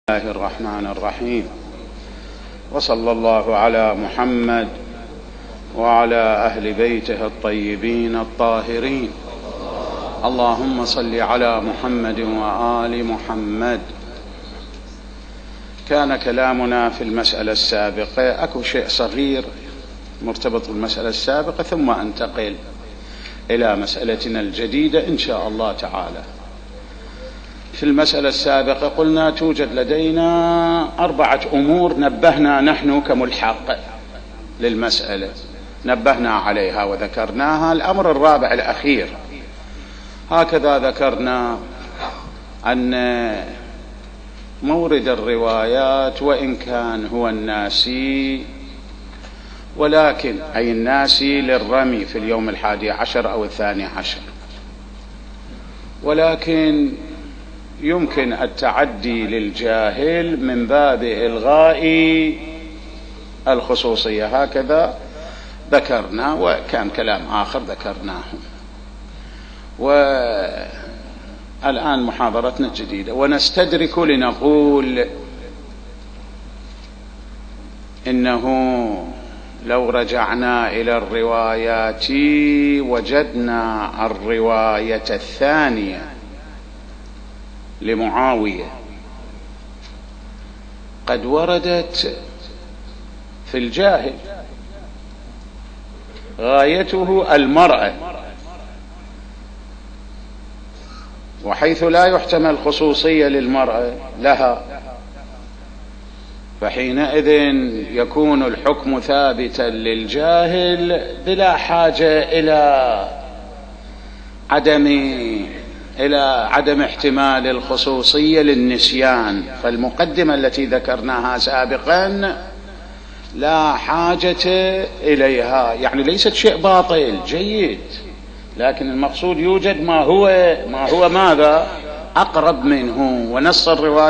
الله الرحمن الرحيم، وصلى الله على محمد وعلى أهل بيته الطيبين الطاهرين. اللهم صل على محمد وآل محمد. كان كلامنا في المسألة السابقة، أكو شيء صغير مرتبط بالمسألة السابقة ثم أنتقل إلى مسألتنا الجديدة إن شاء الله تعالى. في المسألة السابقة قلنا توجد لدينا 4 أمور نبهنا نحن كملحق للمسألة، نبهنا عليها وذكرناها. الأمر الرابع الأخير، هكذا ذكرنا أن مورد الروايات وإن كان هو الناسي، ولكن أي الناسي للرمي في اليوم 11 أو 12، ولكن يمكن التعدي للجاهل من باب إلغاء الخصوصية، هكذا ذكرنا، وكان كلام آخر ذكرناه. والآن محاضرتنا الجديدة، ونستدرك لنقول إنه لو رجعنا إلى الروايات وجدنا الرواية الثانية لمعاوية قد وردت في الجاهل، غايته المرأة، وحيث لا يحتمل خصوصية للمرأة لها، فحينئذ يكون الحكم ثابتا للجاهل بلا حاجة إلى عدم احتمال الخصوصية للنسيان. فالمقدمة التي ذكرناها سابقا لا حاجة إليها، يعني ليست شيء باطل، جيد، لكن المقصود يوجد ما هو ماذا أقرب منه. ونص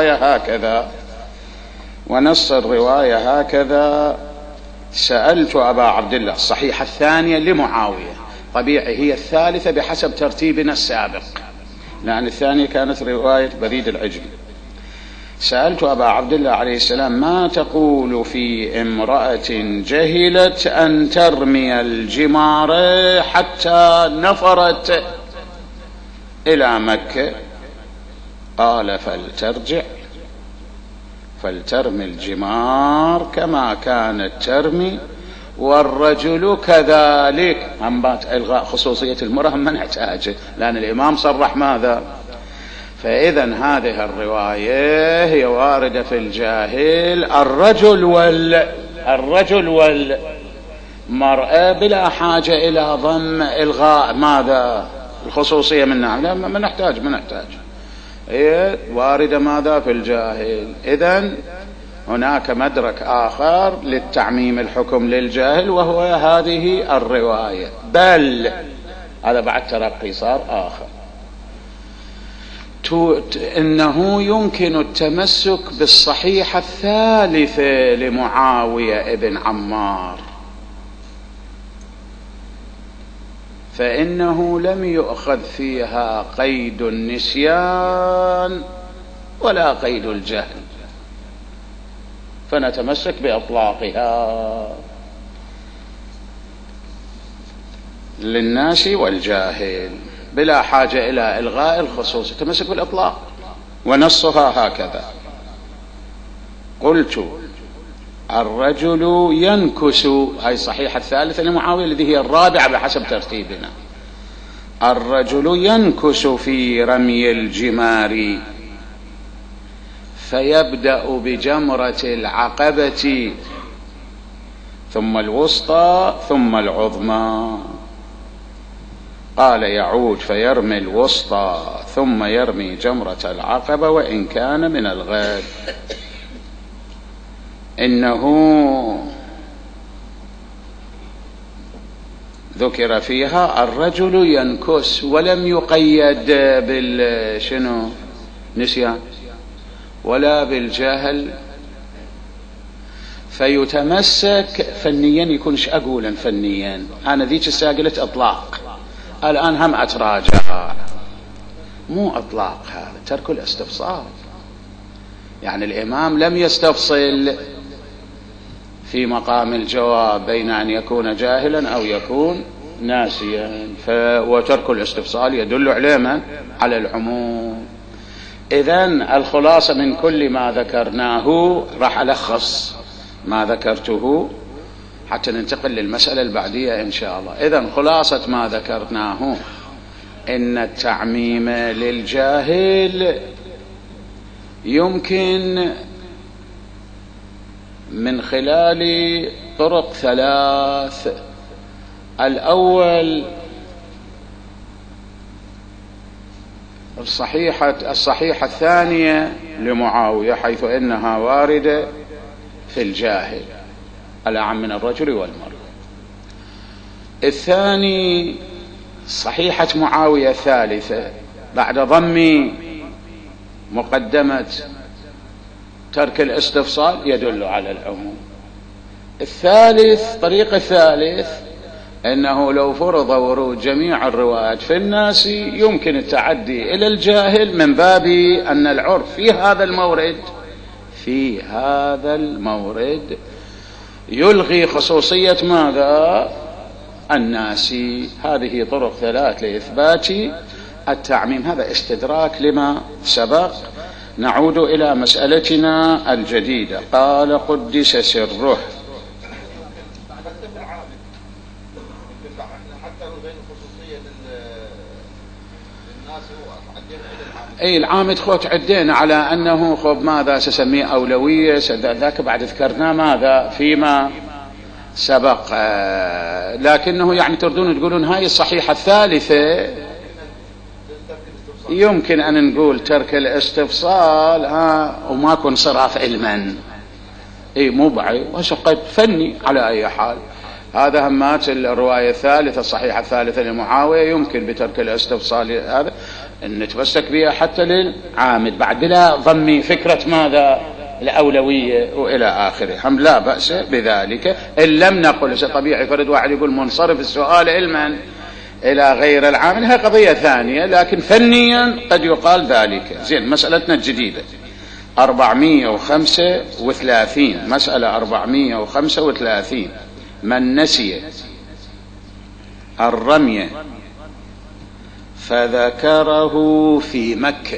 الرواية هكذا، سألت أبا عبد الله، الصحيحة الثانية لمعاوية، طبيعي هي الثالثة بحسب ترتيبنا السابق، لأن الثانية كانت رواية بريد العجل. سألت أبا عبد الله عليه السلام: ما تقول في امرأة جهلت أن ترمي الجمار حتى نفرت إلى مكة؟ قال: فلترمي الجمار كما كانت ترمي، والرجل كذلك. أنبات إلغاء خصوصية المرأة ما نحتاجه، لأن الإمام صرح ماذا. فإذا هذه الرواية هي واردة في الجاهل، الرجل والمرأة، بلا حاجة إلى ضم إلغاء ماذا الخصوصية منها. لا، ما نحتاج، هي واردة ماذا في الجاهل. إذن هناك مدرك آخر للتعميم الحكم للجاهل، وهو هذه الرواية، بل هذا بعد ترقي صار آخر. إنه يمكن التمسك بالصحيحة الثالثة لمعاوية ابن عمار، فإنه لم يؤخذ فيها قيد النسيان ولا قيد الجهل، فنتمسك بإطلاقها للناس والجاهل بلا حاجة إلى إلغاء الخصوص، تمسك بالإطلاق. ونصها هكذا: قلت: الرجل ينكس، هاي صحيحة الثالثة لمعاوية التي هي الرابعة بحسب ترتيبنا. الرجل ينكس في رمي الجمار، فيبدأ بجمرة العقبة ثم الوسطى ثم العظمى. قال: يعود فيرمي الوسطى ثم يرمي جمرة العقبة وإن كان من الغد. إنه ذكر فيها الرجل ينكس، ولم يقيد بالشنو نسيان ولا بالجهل، فيتمسك فنيا. يكونش أقولا فنيا، أنا ذيك الساقلة إطلاق، الآن هم أتراجع، مو إطلاق، هذا ترك الاستفصال. يعني الإمام لم يستفصل في مقام الجواب بين أن يكون جاهلا أو يكون ناسيا، وترك الاستفصال يدل على العموم. إذن الخلاصة من كل ما ذكرناه، راح ألخص ما ذكرته حتى ننتقل للمسألة البعدية إن شاء الله. إذن خلاصة ما ذكرناه إن التعميم للجاهل يمكن من خلال طرق ثلاث. الأول الصحيحة الثانية لمعاوية، حيث إنها واردة في الجاهل الأعم من الرجل والمرأة. الثاني صحيحة معاوية الثالثة بعد ضم مقدمة ترك الاستفصال يدل على العموم. الثالث، طريق الثالث، أنه لو فرض ورود جميع الروايات في الناس يمكن التعدي إلى الجاهل من باب أن العرف في هذا المورد يلغي خصوصية ماذا؟ الناس. هذه طرق ثلاث لإثبات التعميم. هذا استدراك لما سبق. نعود إلى مسألتنا الجديدة. قال قدس سره. أي العامد خوت عدينا على أنه خب ماذا سسميه أولوية، ذاك بعد ذكرنا ماذا فيما سبق. لكنه يعني تردون تقولون هاي الصحيحة الثالثة يمكن أن نقول ترك الاستفصال وماكو انصراف علما. مو بعيد وشقد فني على أي حال. هذا همات الرواية الثالثة الصحيحة الثالثة لمعاوية يمكن بترك الاستفصال هذا أن نتمسك بها حتى للعامد بعد بلا ضم فكرة ماذا الأولوية وإلى آخره. هم لا بأس بذلك إن لم نقل. طبيعي فرد واحد يقول منصرف السؤال علما إلى غير العامل، هي قضية ثانية، لكن فنيا قد يقال ذلك. زين، مسألتنا الجديدة 435. مسألة 435. من نسي الرمي فذكره في مكة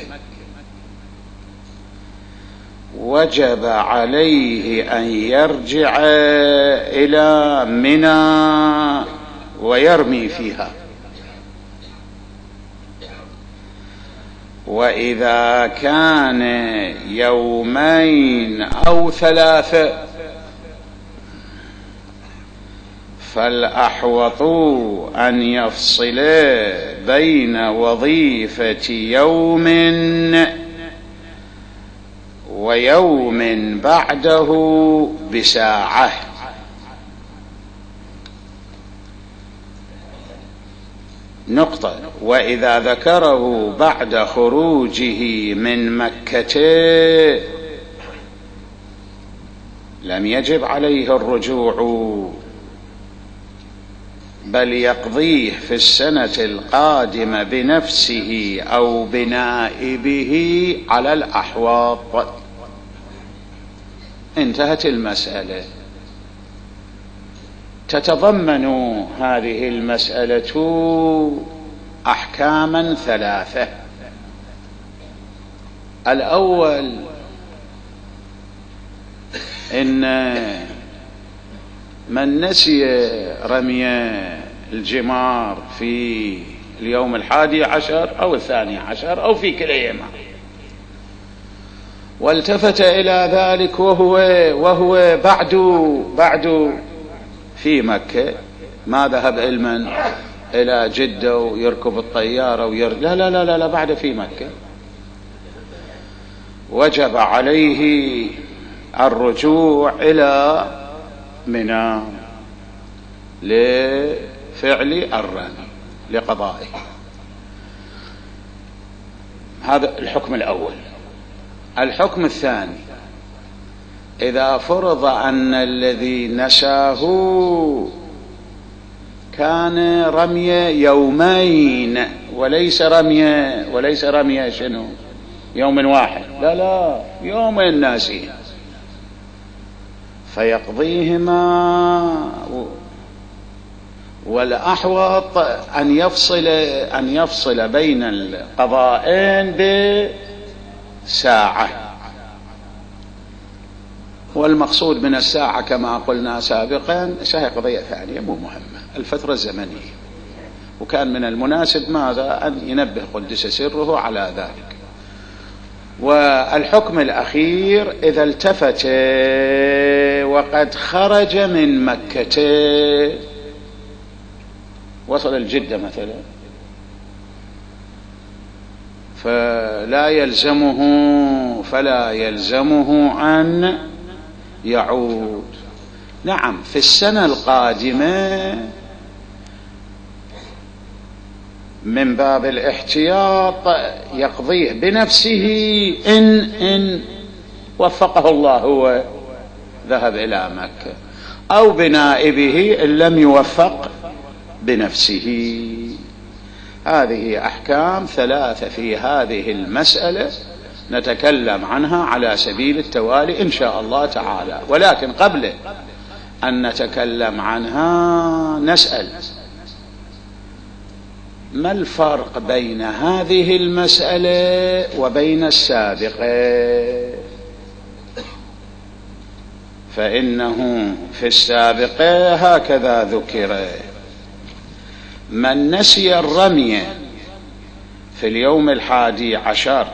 وجب عليه أن يرجع إلى منى ويرمي فيها. وإذا كان يومين أو ثلاثة فالأحوط أن يفصل بين وظيفة يوم ويوم بعده بساعة. نقطة. وإذا ذكره بعد خروجه من مكة لم يجب عليه الرجوع، بل يقضيه في السنة القادمة بنفسه أو بنائبه على الأحواط. انتهت المسألة. تتضمن هذه المسألة أحكاما ثلاثة. الأول إن من نسي رمي الجمار في اليوم 11 أو 12 أو في كليهما والتفت إلى ذلك وهو بعد في مكة، ما ذهب علما إلى جدة ويركب الطيارة لا لا لا لا، بعد في مكة، وجب عليه الرجوع إلى منى لفعل الرمي لقضائه. هذا الحكم الأول. الحكم الثاني: إذا فرض أن الذي نساه كان رمي يومين وليس رمي شنو يوم واحد، لا يومين ناسين، فيقضيهما. والأحوط أن يفصل بين القضاءين بساعة، والمقصود من الساعة كما قلنا سابقا هي قضية ثانية مو مهمة، الفترة الزمنية. وكان من المناسب ماذا أن ينبه قدس سره على ذلك. والحكم الأخير إذا التفت وقد خرج من مكة، وصل الجدة مثلا، فلا يلزمه أن يعود. نعم في السنة القادمة من باب الاحتياط يقضيه بنفسه إن وفقه الله هو ذهب إلى مكة، أو بنائبه إن لم يوفق بنفسه. هذه أحكام ثلاثة في هذه المسألة نتكلم عنها على سبيل التوالي إن شاء الله تعالى. ولكن قبل أن نتكلم عنها نسأل: ما الفرق بين هذه المسألة وبين السابقة؟ فإنه في السابقة هكذا ذكر: من نسي الرمي في اليوم 11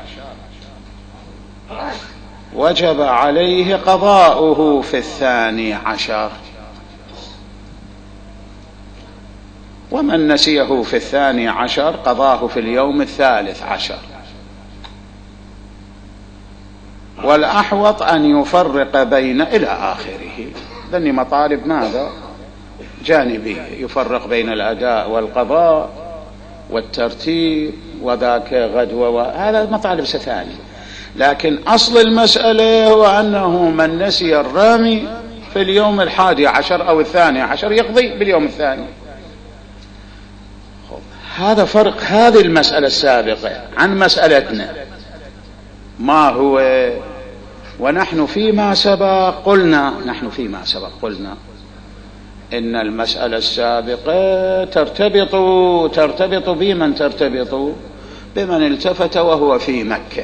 وجب عليه قضاؤه في 12، ومن نسيه في 12 قضاه في اليوم 13. والأحوط أن يفرق بين إلى آخره. ذني مطالب ماذا؟ جانبية، يفرق بين الأداء والقضاء والترتيب، وذاك غدوة، وهذا مطالب ثانية. لكن أصل المسألة هو أنه من نسي الرمي في اليوم 11 أو 12 يقضي باليوم الثاني. هذا فرق هذه المسألة السابقة عن مسألتنا ما هو. ونحن فيما سبق قلنا إن المسألة السابقة ترتبط بمن ترتبط بمن التفت وهو في مكة،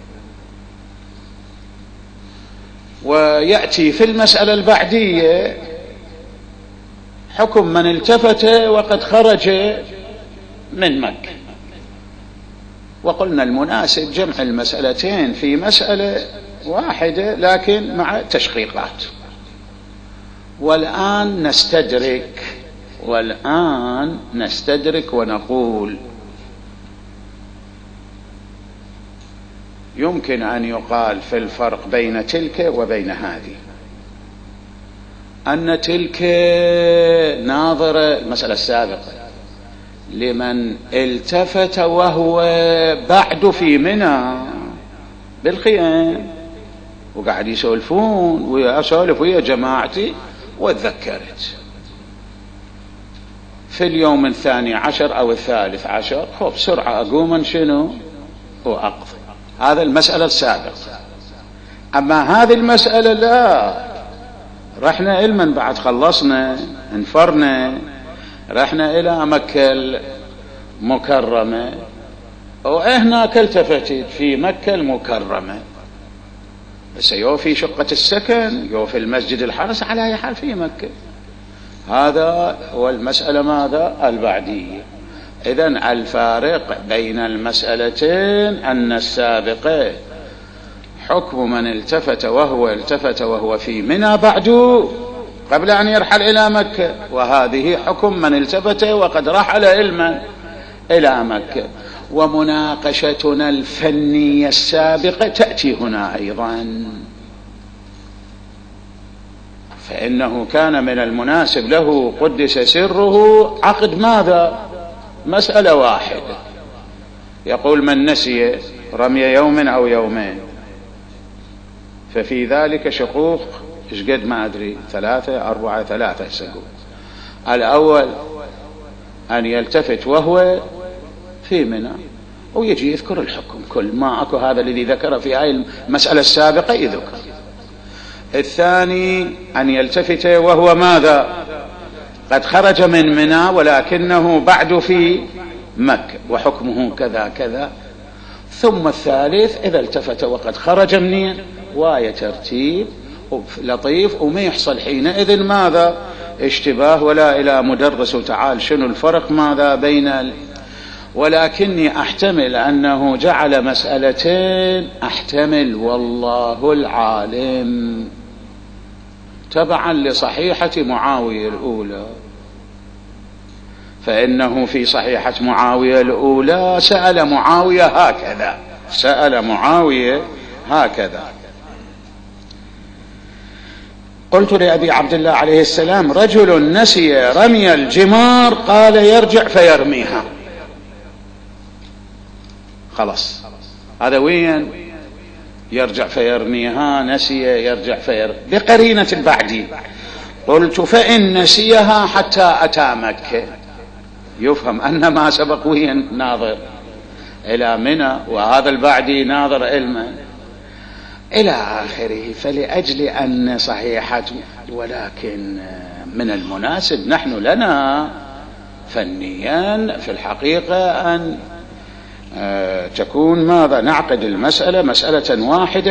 ويأتي في المسألة البعدية حكم من التفت وقد خرج من مكة. وقلنا المناسب جمع المسألتين في مسألة واحدة لكن مع تشقيقات. والآن نستدرك ونقول: يمكن أن يقال في الفرق بين تلك وبين هذه أن تلك ناظرة المسألة السابقة لمن التفت وهو بعد في منى بالخيام وقاعد يسولفون ويسولف ويا جماعتي، وتذكرت في اليوم 12 أو 13 خب بسرعة أقوم شنو وأقضي. هذا المسألة السابقة. أما هذه المسألة لا، رحنا إلمن بعد خلصنا انفرنا رحنا إلى مكة المكرمة، وهناك التفتت في مكة المكرمة، بس يو في شقة السكن يو في المسجد الحرس، على أي حال في مكة. هذا هو المسألة ماذا البعدية. إذن الفارق بين المسألتين أن السابقة حكم من التفت وهو في منى بعد قبل أن يرحل إلى مكة، وهذه حكم من التفت وقد رحل إلى مكة. ومناقشتنا الفنية السابقة تأتي هنا أيضا، فإنه كان من المناسب له قدس سره عقد ماذا مسألة واحدة، يقول: من نسي رمي يوم أو يومين ففي ذلك شقوق إشقد ما أدري 3 4 3 سقوق. الأول أن يلتفت وهو في منى، ويجي يذكر الحكم، كل ما أكو هذا الذي ذكر في هذه المسألة السابقة يذكر. الثاني أن يلتفت وهو ماذا؟ قد خرج من منى ولكنه بعد في مكة وحكمه كذا كذا. ثم الثالث إذا التفت وقد خرج منين، واية ترتيب لطيف وما يحصل حينئذ ماذا؟ اشتباه، ولا إلى مدرس وتعال شنو الفرق ماذا بين ولكني أحتمل أنه جعل مسألتين، أحتمل والله العالم، تبعا لصحيحة معاوية الأولى. فإنه في صحيحة معاوية الأولى سأل معاوية هكذا، سأل معاوية هكذا: قلت لأبي عبد الله عليه السلام: رجل نسي رمي الجمار، قال يرجع فيرميها. خلاص، هذا وين يرجع فيرميها؟ نسي يرجع فيرمي بقرينة البعدي. قلت: فإن نسيها حتى أتى مكة، يفهم أن ما سبق وين ناظر إلى منى، وهذا البعدي ناظر علما إلى آخره. فلأجل أن صحيحة، ولكن من المناسب نحن لنا فنيا في الحقيقة أن تكون ماذا؟ نعقد المسألة مسألة واحدة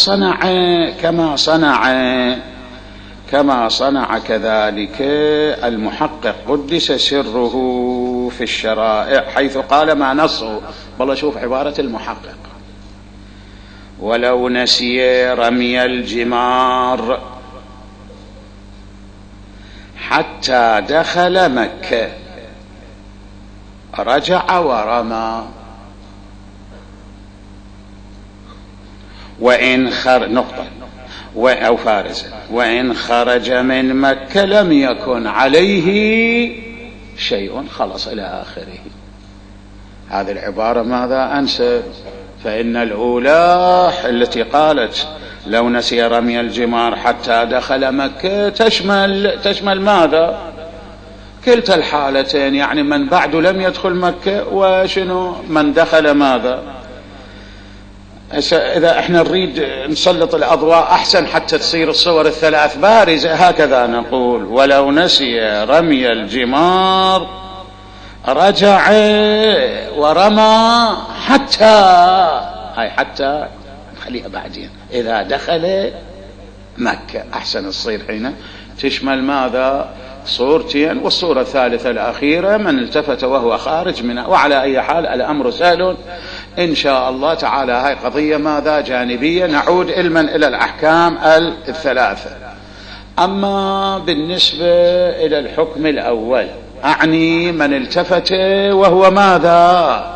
كما صنع كذلك المحقق قدس سره في الشرائع، حيث قال ما نصه. والله شوف عبارة المحقق: ولو نسي رمي الجمار حتى دخل مكة رجع ورمى، وإن وإن خرج من مكة لم يكن عليه شيء. خلص إلى آخره. هذه العبارة ماذا؟ أنسب. فإن الأولى التي قالت لو نسي رمي الجمار حتى دخل مكة تشمل ماذا؟ كلتا الحالتين، يعني من بعد لم يدخل مكة وشنو من دخل ماذا. إذا احنا نريد نسلط الأضواء أحسن حتى تصير الصور الثلاث بارزة، هكذا نقول: ولو نسي رمي الجمار رجع ورمى حتى خليها بعدين إذا دخل مكة. أحسن تصير حين تشمل ماذا؟ صورتين، والصورة الثالثة الأخيرة من التفت وهو خارج منها. وعلى أي حال الأمر سهل إن شاء الله تعالى. هاي قضية ماذا؟ جانبية، نعود علما إلى الأحكام الثلاثة. أما بالنسبة إلى الحكم الأول، أعني من التفت وهو ماذا؟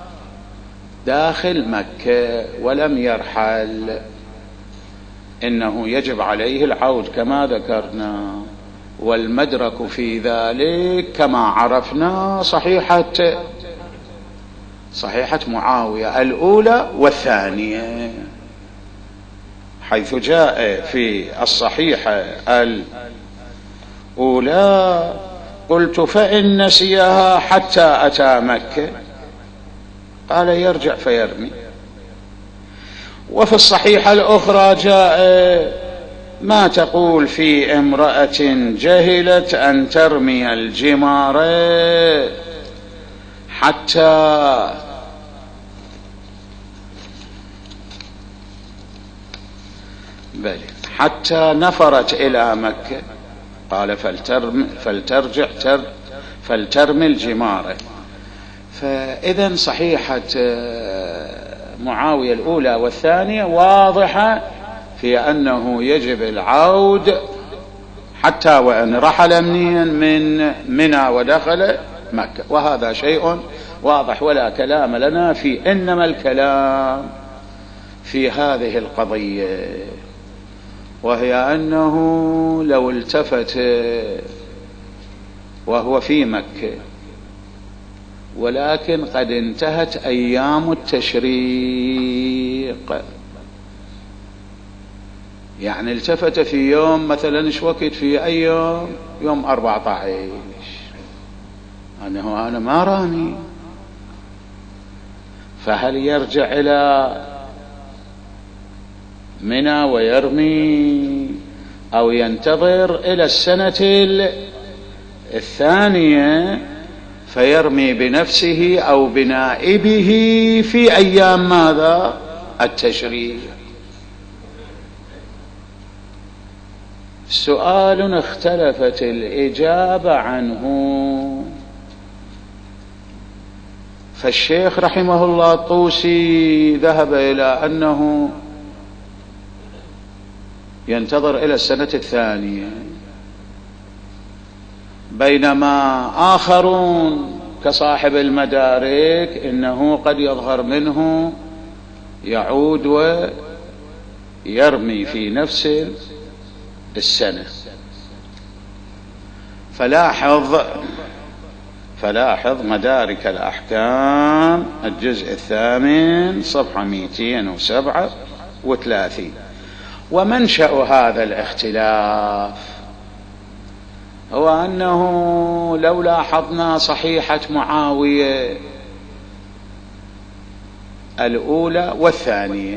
داخل مكة ولم يرحل، إنه يجب عليه العود كما ذكرنا، والمدرك في ذلك كما عرفنا صحيحة معاوية الأولى والثانية، حيث جاء في الصحيحة الأولى: قلت: فإن نسيها حتى أتى مكة، قال يرجع فيرمي. وفي الصحيحة الأخرى جاء: ما تقول في امرأة جهلت أن ترمي الجمار حتى نفرت إلى مكة، قال فلترمي الجمار. فإذا صحيحة معاوية الأولى والثانية واضحة في أنه يجب العود حتى وإن رحل من منى ودخل مكة، وهذا شيء واضح ولا كلام لنا فيه. إنما الكلام في هذه القضية، وهي أنه لو التفت وهو في مكة ولكن قد انتهت أيام التشريق، يعني التفت في يوم مثلا ايش وقت، في أي يوم 14، أنا ما رامي، فهل يرجع إلى منى ويرمي أو ينتظر إلى السنة الثانية فيرمي بنفسه أو بنائبه في أيام ماذا؟ التشريق. سؤال اختلفت الإجابة عنه. فالشيخ رحمه الله الطوسي ذهب إلى أنه ينتظر إلى السنة الثانية، بينما آخرون كصاحب المدارك إنه قد يظهر منه يعود ويرمي في نفس السنة. فلاحظ مدارك الأحكام الجزء 8 صفحة 237. ومنشأ هذا الاختلاف هو أنه لو لاحظنا صحيحة معاوية الأولى والثانية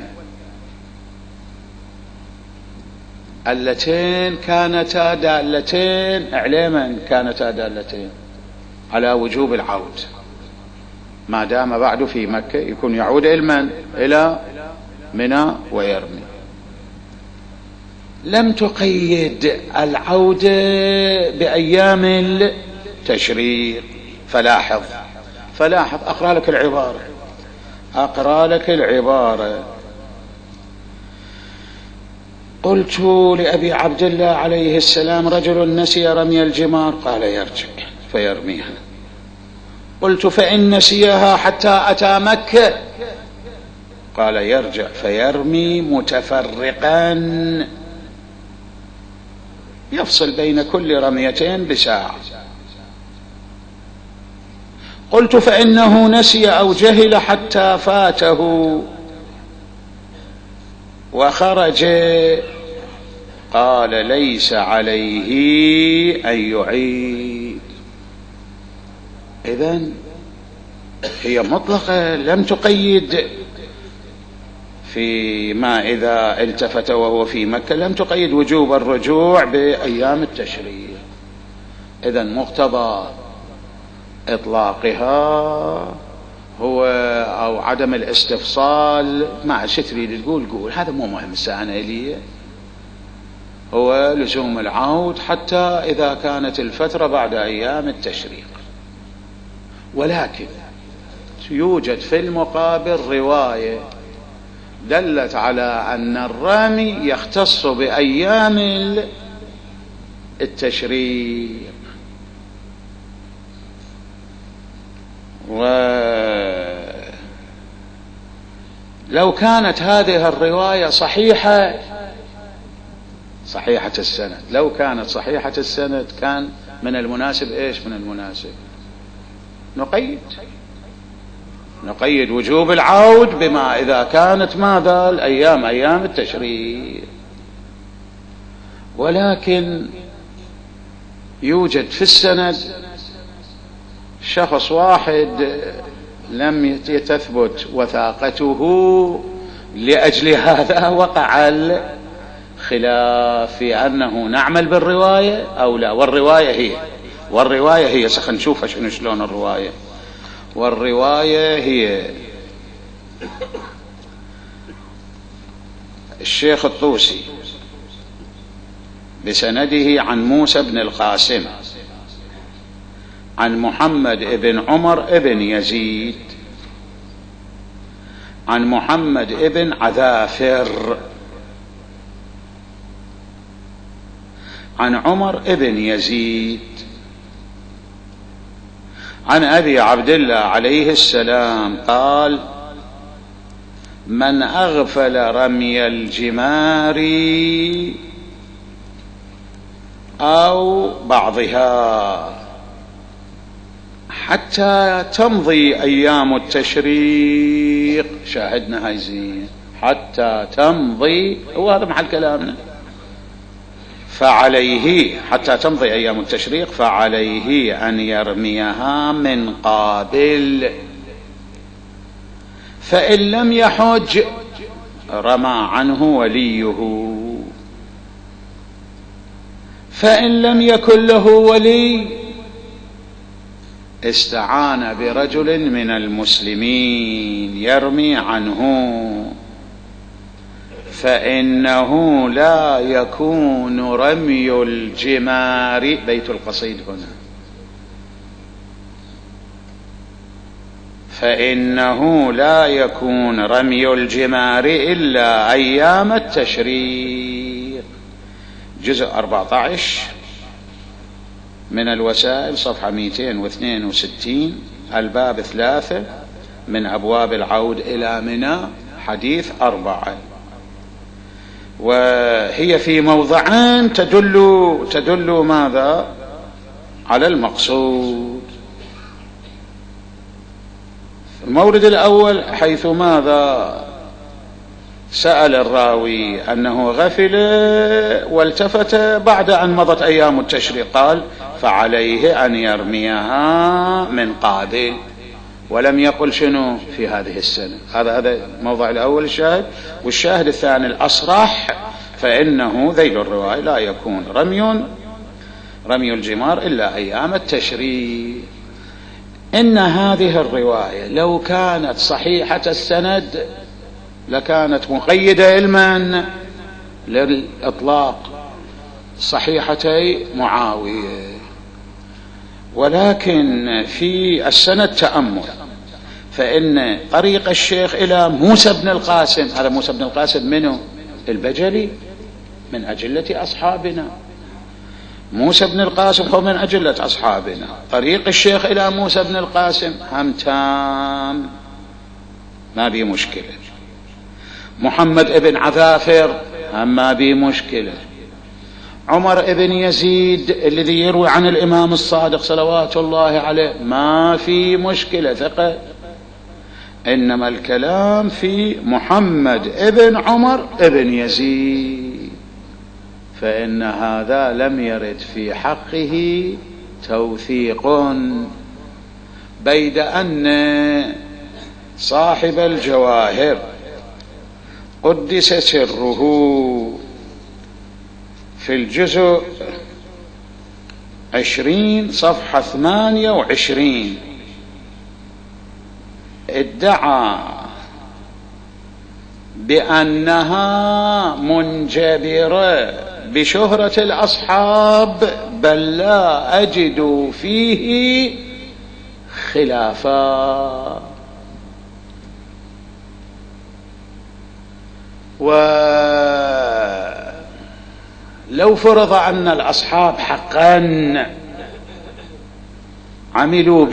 اللتين كانتا دالتين علما كانتا دالتين على وجوب العود ما دام بعد في مكة، يكون يعود إلى منى ويرمي. لم تقيد العودة بأيام التشريق. فلاحظ أقرأ لك العبارة. قلت لأبي عبد الله عليه السلام: رجل نسي رمي الجمار، قال: يرجع فيرميها. قلت: فإن نسيها حتى أتى مكة، قال: يرجع فيرمي متفرقا يفصل بين كل رميتين بساعة. قلت: فإنه نسي أو جهل حتى فاته وخرج، قال: ليس عليه أن يعيد. إذن هي مطلقة، لم تقيد فيما إذا التفت وهو في مكة، لم تقيد وجوب الرجوع بأيام التشريق. إذن مقتضى إطلاقها هو أو عدم الاستفصال. مع شو تريد تقول هذا مو مهم الساعة إليه، هو لزوم العود حتى إذا كانت الفترة بعد أيام التشريق. ولكن يوجد في المقابل رواية دلت على أن الرمي يختص بأيام التشريق. ولو كانت هذه الرواية صحيحة السند، لو كانت صحيحة السند كان من المناسب من المناسب نقيد وجوب العود بما إذا كانت ماذا أيام التشريق. ولكن يوجد في السند شخص واحد لم تثبت وثاقته، لأجل هذا وقع الخلاف في أنه نعمل بالرواية أو لا. والرواية هي سنشوف شلون الرواية. والرواية هي الشيخ الطوسي بسنده عن موسى بن القاسم عن محمد بن عمر بن يزيد عن محمد بن عذافر عن عمر بن يزيد عن أبي عبد الله عليه السلام قال: من أغفل رمي الجمار أو بعضها حتى تمضي أيام التشريق، شاهدنا هاي زين، حتى تمضي، وهذا محل كلامنا، فعليه حتى تمضي أيام التشريق فعليه أن يرميها من قابل. فإن لم يحج رمى عنه وليه، فإن لم يكن له ولي استعان برجل من المسلمين يرمي عنه، فإنه لا يكون رمي الجمار، بيت القصيد هنا، فإنه لا يكون رمي الجمار إلا أيام التشريق. جزء 14 من الوسائل صفحة 262، الباب 3 من أبواب العود إلى منى، حديث 4. وهي في موضعين تدل ماذا؟ على المقصود. المورد الأول حيث ماذا؟ سأل الراوي أنه غفل والتفت بعد أن مضت أيام التشريق، قال فعليه أن يرميها من قابل، ولم يقل شنو في هذه السنة. هذا الموضع الأول الشاهد. والشاهد الثاني الأصرح، فإنه ذيل الرواية لا يكون رمي الجمار إلا أيام التشريق. إن هذه الرواية لو كانت صحيحة السند لكانت مقيدة علما للإطلاق صحيحتي معاوية، ولكن في السند تأمل، فإن طريق الشيخ إلى موسى بن القاسم، هذا موسى بن القاسم منه؟ البجلي، من أجلة أصحابنا. موسى بن القاسم هو من أجلة أصحابنا. طريق الشيخ إلى موسى بن القاسم هم تام، ما بي مشكلة. محمد ابن عذافر هم ما بي مشكلة. عمر ابن يزيد الذي يروي عن الإمام الصادق صلوات الله عليه ما في مشكلة، ثقة. إنما الكلام في محمد ابن عمر ابن يزيد، فإن هذا لم يرد في حقه توثيق، بيد أن صاحب الجواهر قدس سره في الجزء 20 صفحة 28 ادعى بأنها منجبرة بشهرة الأصحاب، بل لا أجد فيه خلافا. ولو فرض أن الأصحاب حقا عملوا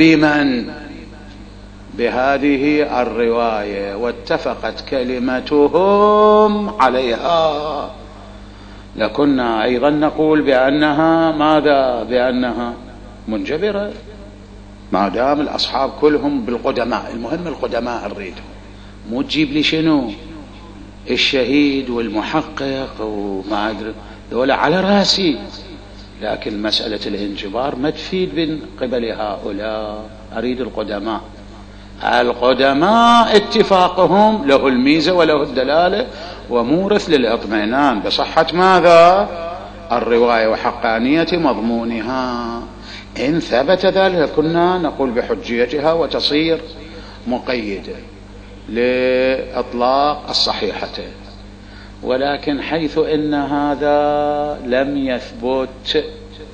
بهذه الرواية واتفقت كلمتهم عليها، لكنا أيضا نقول بأنها ماذا؟ بأنها منجبرة، ما دام الأصحاب كلهم بالقدماء. المهم القدماء نريدهم، مو تجيب لي شنو الشهيد والمحقق وما أدري دولة على راسي. لكن مسألة الانجبار ما تفيد من قبل هؤلاء، أريد القدماء. القدماء اتفاقهم له الميزة وله الدلالة ومورث للإطمئنان بصحة ماذا؟ الرواية وحقانية مضمونها. إن ثبت ذلك كنا نقول بحجيتها وتصير مقيدة لإطلاق الصحيحتين. ولكن حيث إن هذا لم يثبت،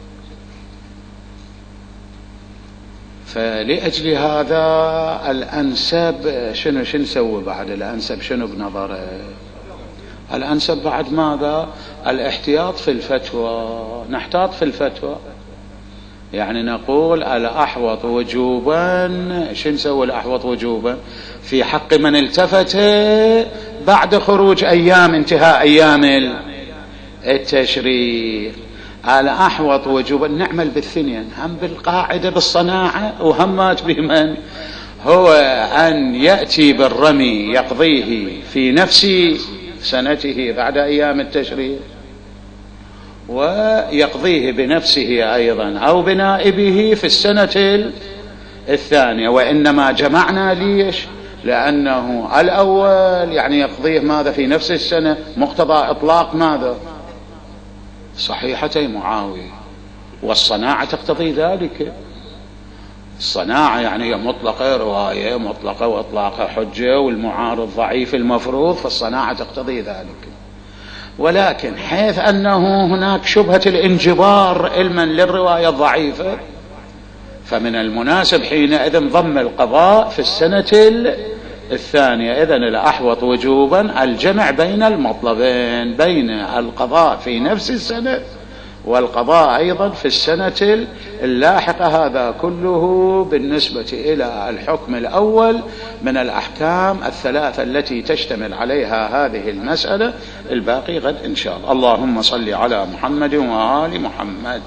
فلأجل هذا الأنسب شنو نسوي بعد؟ الأنسب شنو بنظره؟ الأنسب بعد ماذا؟ الاحتياط في الفتوى. نحتاط في الفتوى، يعني نقول الأحوط وجوبا. شنو نسوي الأحوط وجوبا في حق من التفت بعد خروج أيام انتهاء أيام التشريق؟ الأحوط وجوبا نعمل بالثنين، هم بالقاعدة بالصناعة وهمات بمن هو أن يأتي بالرمي يقضيه في نفس سنته بعد أيام التشريق، ويقضيه بنفسه أيضا أو بنائبه في السنة الثانية. وإنما جمعنا ليش؟ لأنه الأول يعني يقضيه ماذا في نفس السنة، مقتضى إطلاق ماذا؟ صحيحتي معاوية، والصناعة تقتضي ذلك. الصناعة يعني هي مطلقة رواية مطلقة وإطلاقها حجة، والمعارض ضعيف المفروض، فالصناعة تقتضي ذلك. ولكن حيث أنه هناك شبهة الانجبار علما للرواية الضعيفة، فمن المناسب حينئذ ضم القضاء في السنة الثانية. إذن الأحوط وجوبا الجمع بين المطلبين، بين القضاء في نفس السنة والقضاء أيضا في السنة اللاحقة. هذا كله بالنسبة إلى الحكم الأول من الأحكام الثلاثة التي تشتمل عليها هذه المسألة. الباقي غد إن شاء الله. اللهم صل على محمد وآل محمد.